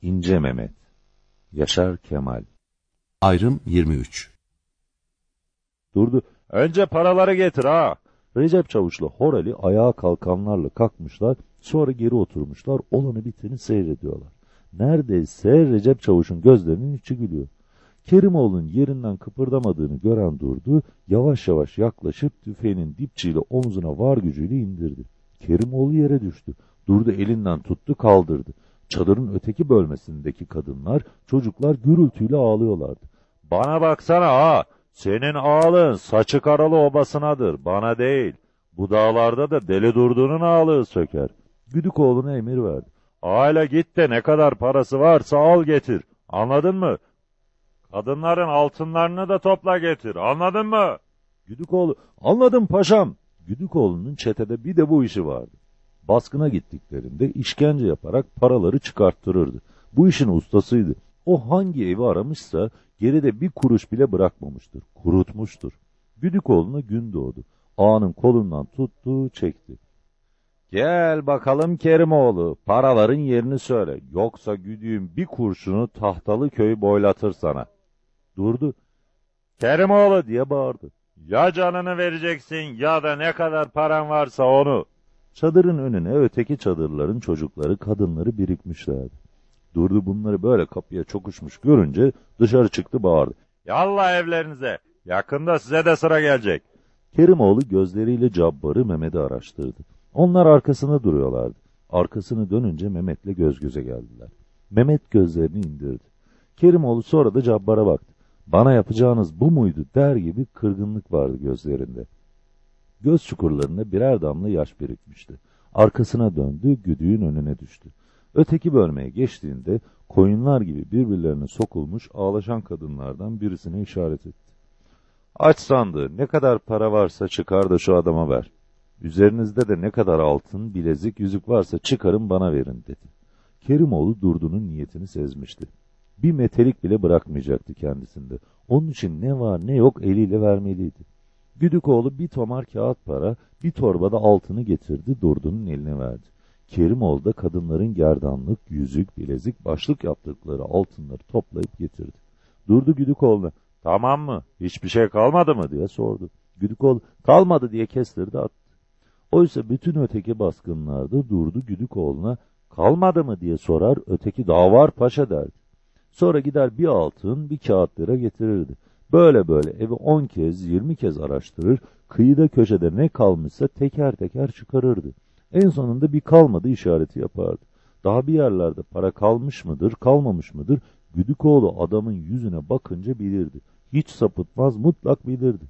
İnce Mehmet. Yaşar Kemal. Ayrım 23. Durdu. Önce paraları getir ha. Recep Çavuş'la Horali ayağa kalkanlarla kalkmışlar, sonra geri oturmuşlar, olanı biteni seyrediyorlar. Neredeyse Recep Çavuş'un gözlerinin içi gülüyor. Kerimoğlu'nun yerinden kıpırdamadığını gören Durdu, yavaş yavaş yaklaşıp tüfeğinin dipçiyle omzuna var gücüyle indirdi. Kerimoğlu yere düştü. Durdu elinden tuttu, kaldırdı. Çadırın öteki bölmesindeki kadınlar, çocuklar gürültüyle ağlıyorlardı. Bana baksana ha! Senin ağalığın saçı karalı obasınadır, bana değil. Bu dağlarda da Deli Durdu'nun ağalığı söker. Güdükoğlu'na emir verdi. Aile git de ne kadar parası varsa al getir. Anladın mı? Kadınların altınlarını da topla getir. Anladın mı? Güdükoğlu, anladım paşam. Güdükoğlu'nun çetede bir de bu işi vardı. Baskına gittiklerinde işkence yaparak paraları çıkarttırırdı. Bu işin ustasıydı. O hangi evi aramışsa geride bir kuruş bile bırakmamıştır. Kurutmuştur. Güdükoğlu'na gün doğdu. Ağanın kolundan tuttu, çekti. Gel bakalım Kerimoğlu, paraların yerini söyle. Yoksa güdüğün bir kurşunu Tahtalı köyü boylatır sana. Durdu. Kerimoğlu diye bağırdı. Ya canını vereceksin ya da ne kadar paran varsa onu. Çadırın önüne öteki çadırların çocukları, kadınları birikmişlerdi. Durdu bunları böyle kapıya çokuşmuş görünce dışarı çıktı, bağırdı. Yallah evlerinize, yakında size de sıra gelecek. Kerimoğlu gözleriyle Cabbar'ı, Mehmet'i araştırdı. Onlar arkasında duruyorlardı. Arkasını dönünce Mehmet'le göz göze geldiler. Mehmet gözlerini indirdi. Kerimoğlu sonra da Cabbar'a baktı. Bana yapacağınız bu muydu der gibi kırgınlık vardı gözlerinde. Göz çukurlarında birer damla yaş birikmişti. Arkasına döndü, güdüğün önüne düştü. Öteki bölmeye geçtiğinde koyunlar gibi birbirlerine sokulmuş ağlaşan kadınlardan birisine işaret etti. Aç sandığı, ne kadar para varsa çıkar da şu adama ver. Üzerinizde de ne kadar altın, bilezik, yüzük varsa çıkarın bana verin dedi. Kerimoğlu Durdu'nun niyetini sezmişti. Bir metelik bile bırakmayacaktı kendisinde. Onun için ne var ne yok eliyle vermeliydi. Güdükoğlu bir tomar kağıt para, bir torbada altını getirdi, Durdu'nun eline verdi. Kerimoğlu da kadınların gerdanlık, yüzük, bilezik, başlık yaptıkları altınları toplayıp getirdi. Durdu Güdükoğlu'na, tamam mı, hiçbir şey kalmadı mı diye sordu. Güdükoğlu, kalmadı diye kestirdi attı. Oysa bütün öteki baskınlarda Durdu Güdükoğlu'na, kalmadı mı diye sorar, öteki daha var paşa derdi. Sonra gider bir altın, bir kağıt lira getirirdi. Böyle böyle evi 10 kez, 20 kez araştırır, kıyıda köşede ne kalmışsa teker teker çıkarırdı. En sonunda bir kalmadı işareti yapardı. Daha bir yerlerde para kalmış mıdır, kalmamış mıdır, Güdükoğlu adamın yüzüne bakınca bilirdi. Hiç sapıtmaz, mutlak bilirdi.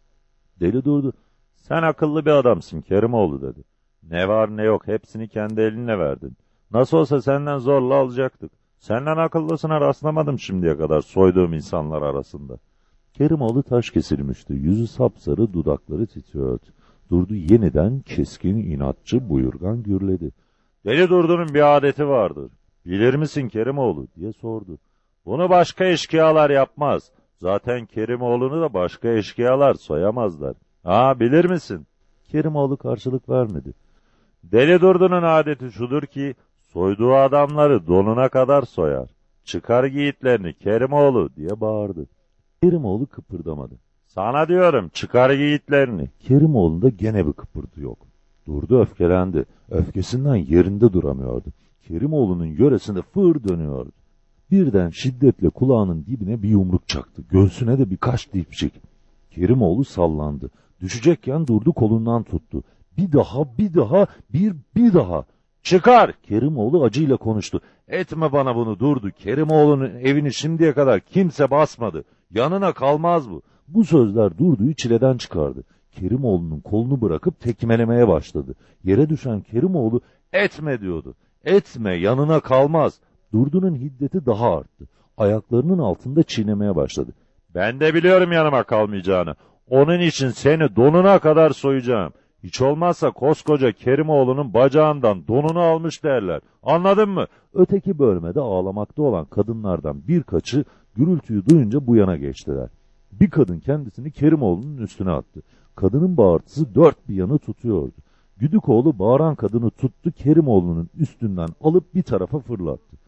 Deli Durdu, sen akıllı bir adamsın Kerimoğlu dedi. Ne var ne yok hepsini kendi elinle verdin. Nasıl olsa senden zorla alacaktık. Senden akıllısına rastlamadım şimdiye kadar soyduğum insanlar arasında. Kerimoğlu taş kesilmişti. Yüzü sapsarı, dudakları titriyordu. Durdu yeniden keskin, inatçı, buyurgan gürledi. Deli Durdu'nun bir adeti vardır. Bilir misin Kerimoğlu diye sordu. Bunu başka eşkıyalar yapmaz. Zaten Kerimoğlu'nu da başka eşkıyalar soyamazlar. Ha, bilir misin? Kerimoğlu karşılık vermedi. Deli Durdu'nun adeti şudur ki, soyduğu adamları donuna kadar soyar. Çıkar yiğitlerini Kerimoğlu diye bağırdı. Kerimoğlu kıpırdamadı. Sana diyorum çıkar yiğitlerini. Kerimoğlu'nda gene bir kıpırdı yok. Durdu, öfkelendi. Öfkesinden yerinde duramıyordu. Kerimoğlu'nun yöresinde fır dönüyordu. Birden şiddetle kulağının dibine bir yumruk çaktı. Göğsüne de birkaç dipçik. Kerimoğlu sallandı. Düşecekken Durdu kolundan tuttu. Bir daha, bir daha. Çıkar! Kerimoğlu acıyla konuştu. Etme bana bunu Durdu. Kerimoğlu'nun evini şimdiye kadar kimse basmadı. Yanına kalmaz bu. Bu sözler Durdu'yu çileden çıkardı. Kerimoğlu'nun kolunu bırakıp tekmelemeye başladı. Yere düşen Kerimoğlu etme diyordu. Etme, yanına kalmaz. Durdu'nun hiddeti daha arttı. Ayaklarının altında çiğnemeye başladı. Ben de biliyorum yanıma kalmayacağını. Onun için seni donuna kadar soyacağım. Hiç olmazsa koskoca Kerimoğlu'nun bacağından donunu almış derler. Anladın mı? Öteki bölmede ağlamakta olan kadınlardan birkaçı gürültüyü duyunca bu yana geçtiler. Bir kadın kendisini Kerimoğlu'nun üstüne attı. Kadının bağırtısı dört bir yanı tutuyordu. Güdükoğlu bağıran kadını tuttu, Kerimoğlu'nun üstünden alıp bir tarafa fırlattı.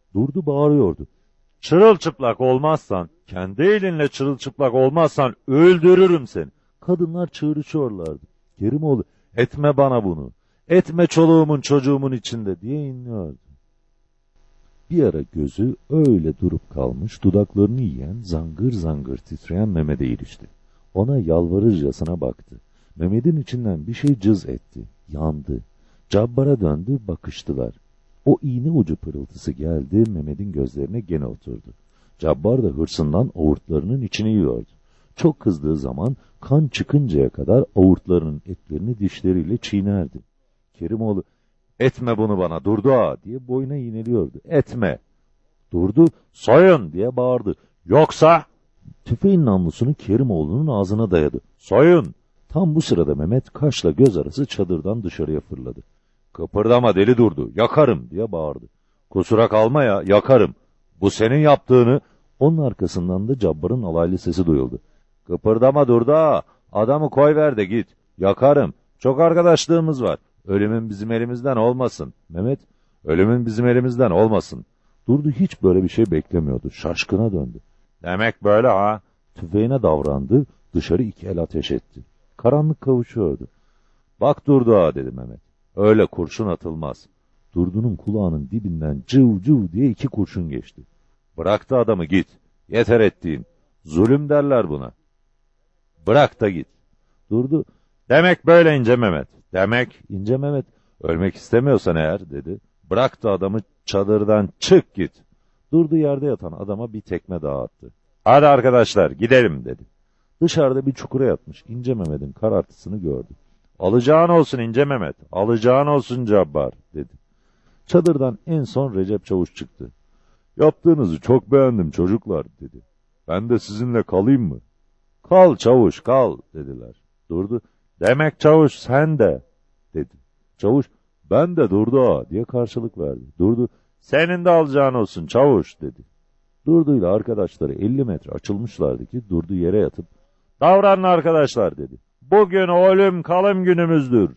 Durdu bağırıyordu. Çırılçıplak olmazsan, kendi elinle çırılçıplak olmazsan öldürürüm seni. Kadınlar çığırışıyorlardı. Kerimoğlu, etme bana bunu. Etme çoluğumun çocuğumun içinde diye inliyordu. Bir ara gözü öyle durup kalmış, dudaklarını yiyen, zangır zangır titreyen Mehmet'e ilişti. Ona yalvarırcasına baktı. Mehmet'in içinden bir şey cız etti, yandı. Cabbar'a döndü, bakıştılar. O iğne ucu pırıltısı geldi, Mehmet'in gözlerine gene oturdu. Cabbar da hırsından avurtlarının içini yiyordu. Çok kızdığı zaman kan çıkıncaya kadar avurtlarının etlerini dişleriyle çiğnerdi. Kerimoğlu, etme bunu bana Durdu ağa diye boyuna iğneliyordu. Etme. Durdu, soyun diye bağırdı. Yoksa... Tüfeğin namlusunu Kerimoğlu'nun ağzına dayadı. Soyun. Tam bu sırada Mehmet kaşla göz arası çadırdan dışarıya fırladı. Kıpırdama deli Durdu, yakarım diye bağırdı. Kusura kalma ya, yakarım. Bu senin yaptığını... Onun arkasından da Cabbar'ın alaylı sesi duyuldu. Kıpırdama Durdu ağa, adamı koyver de git. Yakarım, çok arkadaşlığımız var. Ölümün bizim elimizden olmasın. Mehmet, ölümün bizim elimizden olmasın. Durdu hiç böyle bir şey beklemiyordu. Şaşkına döndü. Demek böyle ha. Tüfeğine davrandı. Dışarı iki el ateş etti. Karanlık kavuşuyordu. Bak Durdu ağa dedi Mehmet. Öyle kurşun atılmaz. Durdu'nun kulağının dibinden cıv cıv diye iki kurşun geçti. Bırak da adamı git. Yeter ettiğin. Zulüm derler buna. Bırak da git. Durdu. Demek böyle ince Mehmet. Demek ince Mehmet. Ölmek istemiyorsan eğer dedi. Bırak da adamı çadırdan çık git. Durdu yerde yatan adama bir tekme daha attı. Hadi arkadaşlar gidelim dedi. Dışarıda bir çukura yatmış ince Mehmet'in karartısını gördü. Alacağın olsun ince Mehmet. Alacağın olsun Cabbar dedi. Çadırdan en son Recep Çavuş çıktı. Yaptığınızı çok beğendim çocuklar dedi. Ben de sizinle kalayım mı? Kal Çavuş kal dediler. Durdu. Demek Çavuş sen de dedi. Çavuş ben de Durdu ağa diye karşılık verdi. Durdu. Senin de alacağın olsun Çavuş dedi. Durdu'yla arkadaşları 50 metre açılmışlardı ki Durdu yere yatıp davranın arkadaşlar dedi. Bugün ölüm kalım günümüzdür.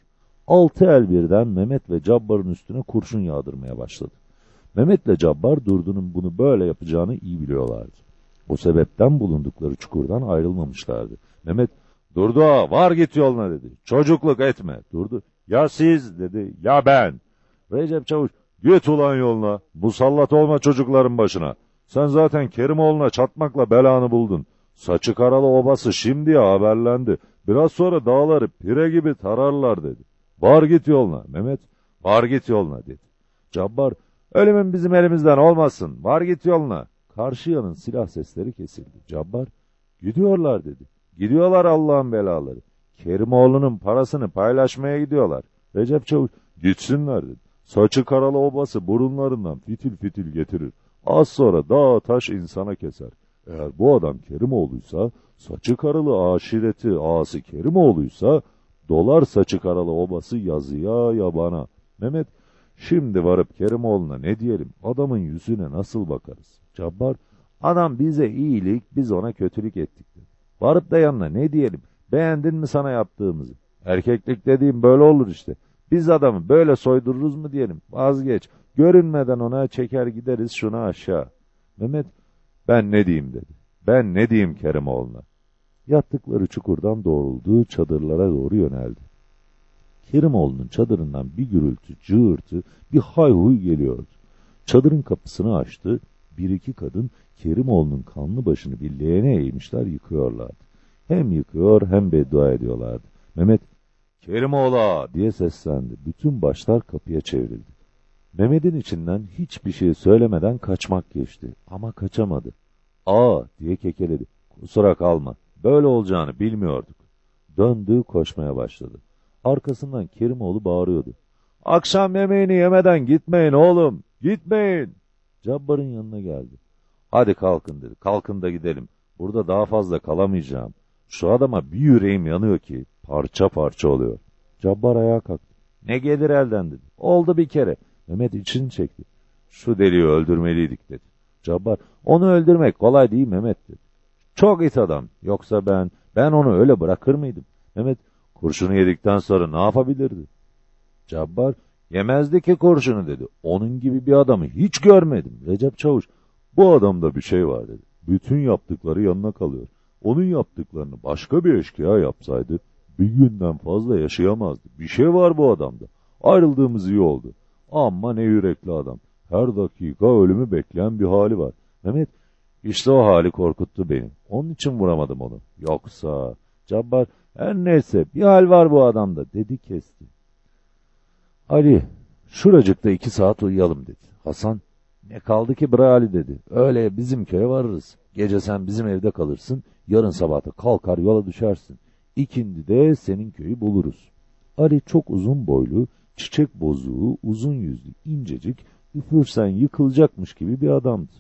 6 el birden Mehmet ve Cabbar'ın üstüne kurşun yağdırmaya başladı. Mehmet'le Cabbar Durdu'nun bunu böyle yapacağını iyi biliyorlardı. O sebepten bulundukları çukurdan ayrılmamışlardı. Mehmet, Durdu ağa var git yoluna dedi. Çocukluk etme. Durdu. Ya siz dedi ya ben. Recep Çavuş, git ulan yoluna. Musallat olma çocukların başına. Sen zaten Kerimoğlu'na çatmakla belanı buldun. Saçı karalı obası şimdiye haberlendi. Biraz sonra dağları pire gibi tararlar dedi. Var git yoluna. Mehmet, var git yoluna dedi. Cabbar, ölümün bizim elimizden olmasın. Var git yoluna. Karşı yanın silah sesleri kesildi. Cabbar, gidiyorlar dedi. Gidiyorlar Allah'ın belaları. Kerimoğlu'nun parasını paylaşmaya gidiyorlar. Recep Çavuş, gitsinler dedi. Saçı karalı obası burunlarından fitil fitil getirir. Az sonra dağ taş insana keser. Eğer bu adam Kerimoğlu'ysa, saçı karalı aşireti ağası Kerimoğlu'ysa, dolar saçı karalı obası yazıya yabana. Mehmet, şimdi varıp Kerimoğlu'na ne diyelim, adamın yüzüne nasıl bakarız? Cabbar, adam bize iyilik, biz ona kötülük ettik dedi. Varıp da yanına ne diyelim, beğendin mi sana yaptığımızı? Erkeklik dediğim böyle olur işte. Biz adamı böyle soydururuz mu diyelim, vazgeç. Görünmeden ona çeker gideriz şuna aşağı. Mehmet, ben ne diyeyim dedi. Ben ne diyeyim Kerimoğlu'na? Yattıkları çukurdan doğrulduğu çadırlara doğru yöneldi. Kerimoğlu'nun çadırından bir gürültü, cığırtı, bir hayhuy geliyordu. Çadırın kapısını açtı, bir iki kadın Kerimoğlu'nun kanlı başını bir leğene eğmişler yıkıyorlardı. Hem yıkıyor hem beddua ediyorlardı. Mehmet, Kerimoğlu ağa diye seslendi. Bütün başlar kapıya çevrildi. Mehmet'in içinden hiçbir şey söylemeden kaçmak geçti ama kaçamadı. Aa diye kekeledi. Kusura kalma. Böyle olacağını bilmiyorduk. Döndü koşmaya başladı. Arkasından Kerimoğlu bağırıyordu. Akşam yemeğini yemeden gitmeyin oğlum. Gitmeyin. Cabbar'ın yanına geldi. Hadi kalkın dedi. Kalkın da gidelim. Burada daha fazla kalamayacağım. Şu adama bir yüreğim yanıyor ki parça parça oluyor. Cabbar ayağa kalktı. Ne gelir elden dedi. Oldu bir kere. Mehmet içini çekti. Şu deliği öldürmeliydik dedi. Cabbar, onu öldürmek kolay değil Mehmet dedi. Çok it adam. Yoksa ben onu öyle bırakır mıydım? Mehmet, kurşunu yedikten sonra ne yapabilirdi? Cabbar, Yemezdi ki kurşunu dedi. Onun gibi bir adamı hiç görmedim. Recep Çavuş, bu adamda bir şey var dedi. Bütün yaptıkları yanına kalıyor. Onun yaptıklarını başka bir eşkıya yapsaydı bir günden fazla yaşayamazdı. Bir şey var bu adamda. Ayrıldığımız iyi oldu. Amma ne yürekli adam. Her dakika ölümü bekleyen bir hali var. Mehmet, işte o hali korkuttu beni. Onun için vuramadım onu. Yoksa Cabbar, her neyse bir hal var bu adamda dedi, kesti. Ali, şuracıkta 2 saat uyuyalım dedi. Hasan, ne kaldı ki bre Ali dedi. Öyle bizim köye varırız. Gece sen bizim evde kalırsın. Yarın sabahta kalkar yola düşersin. İkindi de senin köyü buluruz. Ali çok uzun boylu, çiçek bozuğu, uzun yüzlü, incecik, üfürsen yıkılacakmış gibi bir adamdı.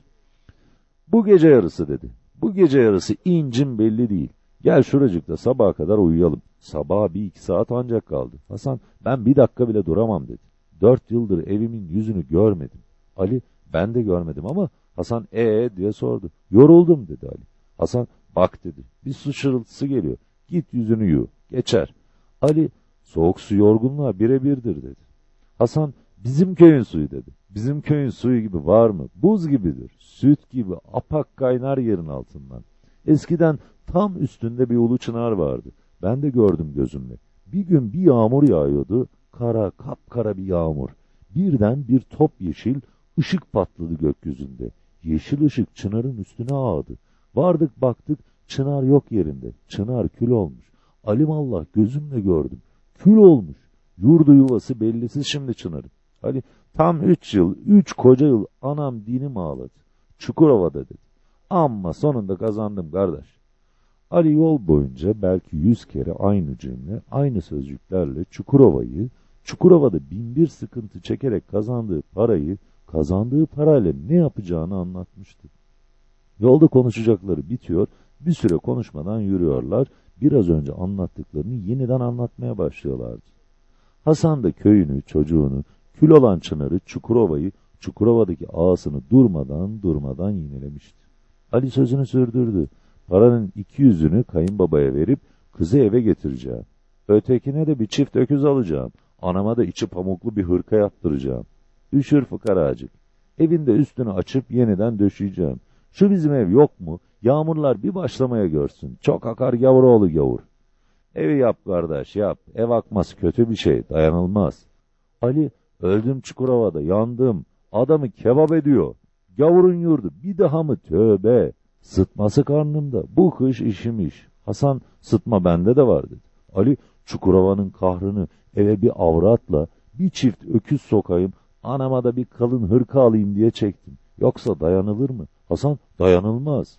Bu gece yarısı dedi. Bu gece yarısı incin belli değil. Gel şuracıkta sabaha kadar uyuyalım. Sabaha 1-2 saat ancak kaldı. Hasan, ben 1 dakika bile duramam dedi. 4 yıldır evimin yüzünü görmedim. Ali, ben de görmedim ama Hasan diye sordu. Yoruldum dedi Ali. Hasan, bak dedi, bir su şırıltısı geliyor. Git yüzünü yu, geçer. Ali, soğuk su yorgunluğa birebirdir dedi. Hasan, bizim köyün suyu dedi. Bizim köyün suyu gibi var mı? Buz gibidir. Süt gibi apak kaynar yerin altından. Eskiden tam üstünde bir ulu çınar vardı. Ben de gördüm gözümle. Bir gün bir yağmur yağıyordu. Kara, kapkara bir yağmur. Birden bir top yeşil ışık patladı gökyüzünde. Yeşil ışık çınarın üstüne ağdı. Vardık baktık, çınar yok yerinde. Çınar kül olmuş. Alimallah gözümle gördüm. Kül olmuş. Yurdu yuvası bellisiz şimdi çınarın. Ali, tam 3 yıl, 3 koca yıl anam dinim ağladı. Çukurova'da dedi. Ama sonunda kazandım kardeş. Ali yol boyunca belki 100 kere aynı cümle, aynı sözcüklerle Çukurova'da 1001 sıkıntı çekerek kazandığı parayla ne yapacağını anlatmıştı. Yolda konuşacakları bitiyor, bir süre konuşmadan yürüyorlar, biraz önce anlattıklarını yeniden anlatmaya başlıyorlardı. Hasan da köyünü, çocuğunu, kül olan çınarı, Çukurova'daki ağasını durmadan yinelemişti. Ali sözünü sürdürdü. Paranın 200'ünü kayınbabaya verip kızı eve getireceğim. Ötekine de bir çift öküz alacağım. Anama da içi pamuklu bir hırka yaptıracağım. Üşür fıkaracık. Evinde üstünü açıp yeniden döşeyeceğim. Şu bizim ev yok mu? Yağmurlar bir başlamaya görsün. Çok akar gavuroğlu gavur. Evi yap kardeş yap. Ev akması kötü bir şey. Dayanılmaz. Ali, öldüm Çukurova'da, yandım. Adamı kebap ediyor. Gavurun yurdu bir daha mı, tövbe. Sıtması karnımda. Bu kış işim iş. Hasan, sıtma bende de var dedi. Ali, Çukurova'nın kahrını eve bir avratla bir çift öküz sokayım, anama da bir kalın hırka alayım diye çektim. Yoksa dayanılır mı? Hasan, dayanılmaz.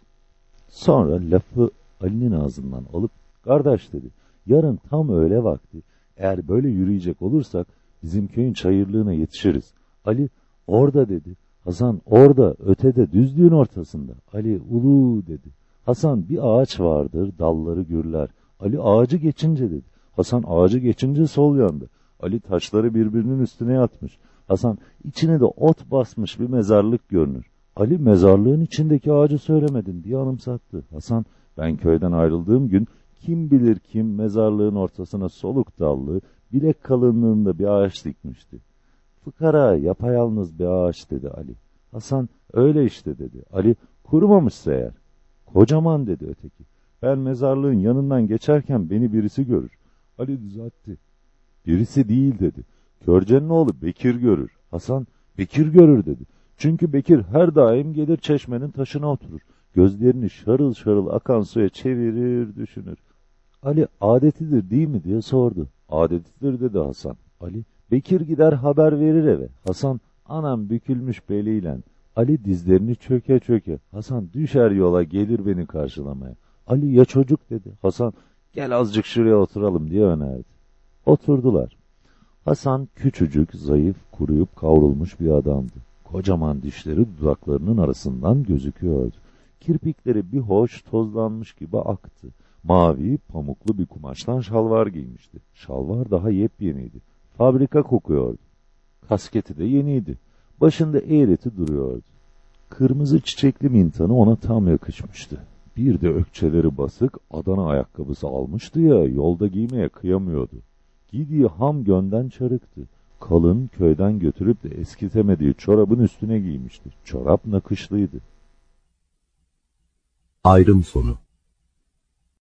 Sonra lafı Ali'nin ağzından alıp, kardeş dedi, yarın tam öğle vakti, eğer böyle yürüyecek olursak bizim köyün çayırlığına yetişiriz. Ali, orada dedi. Hasan, orada, ötede, düzlüğün ortasında. Ali, ulu dedi. Hasan, bir ağaç vardır, dalları gürler. Ali, ağacı geçince dedi. Hasan, ağacı geçince sol yanda. Ali, taşları birbirinin üstüne yatmış. Hasan, içine de ot basmış bir mezarlık görünür. Ali, mezarlığın içindeki ağacı söylemedin diye anımsattı. Hasan, ben köyden ayrıldığım gün kim bilir kim mezarlığın ortasına soluk dallı, bilek kalınlığında bir ağaç dikmişti. Fıkara, yapayalnız bir ağaç dedi Ali. Hasan, öyle işte dedi. Ali, kurumamışsa eğer. Kocaman dedi öteki. Ben mezarlığın yanından geçerken beni birisi görür. Ali düzeltti. Birisi değil dedi. Körcenin oğlu Bekir görür. Hasan, Bekir görür dedi. Çünkü Bekir her daim gelir çeşmenin taşına oturur. Gözlerini şarıl şarıl akan suya çevirir, düşünür. Ali, adetidir değil mi diye sordu. Adetidir dedi Hasan. Ali, Bekir gider haber verir eve. Hasan, anam bükülmüş beliyle. Ali dizlerini çöke çöke. Hasan, düşer yola gelir beni karşılamaya. Ali, ya çocuk dedi. Hasan, gel azıcık şuraya oturalım diye önerdi. Oturdular. Hasan küçücük, zayıf, kuruyup kavrulmuş bir adamdı. Kocaman dişleri dudaklarının arasından gözüküyordu. Kirpikleri bir hoş tozlanmış gibi aktı. Mavi, pamuklu bir kumaştan şalvar giymişti. Şalvar daha yepyeniydi. Fabrika kokuyordu. Kasketi de yeniydi. Başında eğreti duruyordu. Kırmızı çiçekli mintanı ona tam yakışmıştı. Bir de ökçeleri basık Adana ayakkabısı almıştı ya, yolda giymeye kıyamıyordu. Giydiği ham gönden çarıktı. kalın, köyden götürüp de eskitemediği çorabın üstüne giymişti. Çorap nakışlıydı. Ayrım sonu.